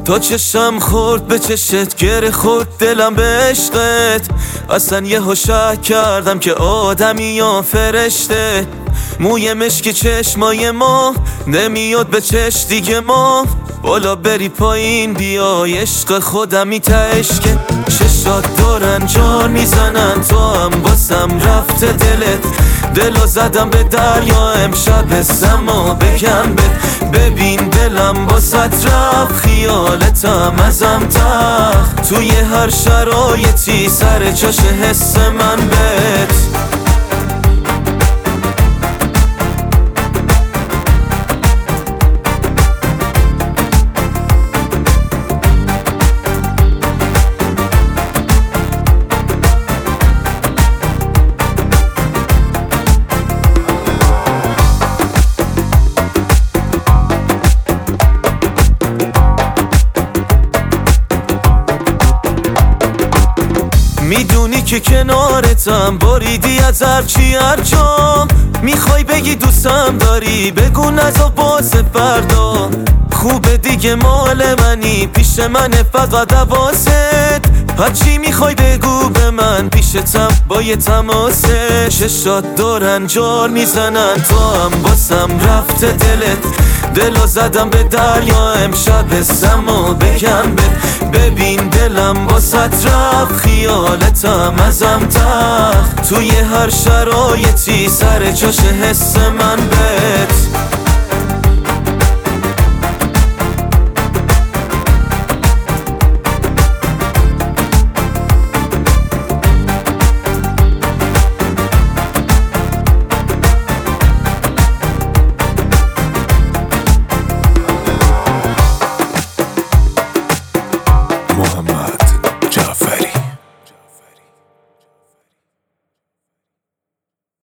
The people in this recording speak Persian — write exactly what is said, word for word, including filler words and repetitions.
تا چشم خورد به چشت، گره خورد دلم به عشقت. اصلا یه شک کردم که آدمی یا فرشته. موی مشکی چشمای ما نمیاد به چش دیگه، ما بالا بری پایین بیای عشق خودمی تهش که چشات دارن جان میزنن، تو هم باسم رفته دلت. دلو زدم به دریا امشب سما بگم بهت، ببین دلم باست رفت خیالتم ازم تخت. توی هر شرایطی سر جاش حس من بهت. میدونی که کنارتم، باریدی از هرچی هر جام. میخوای بگی دوستم داری، بگو نزا باز فردا. خوبه دیگه مال منی، پیش منه فقط حواست. هرچی میخوای بگو به من، پیشتم با یه تماسه. چشات دارن جار میزنن، تو هم باسم رفته دلت. دلو زدم به دریا امشب سما بگم بهت، ببین دلم باست رفت خیالتم ازم تخت. توی هر شرایطی سر جاش حس من بهت.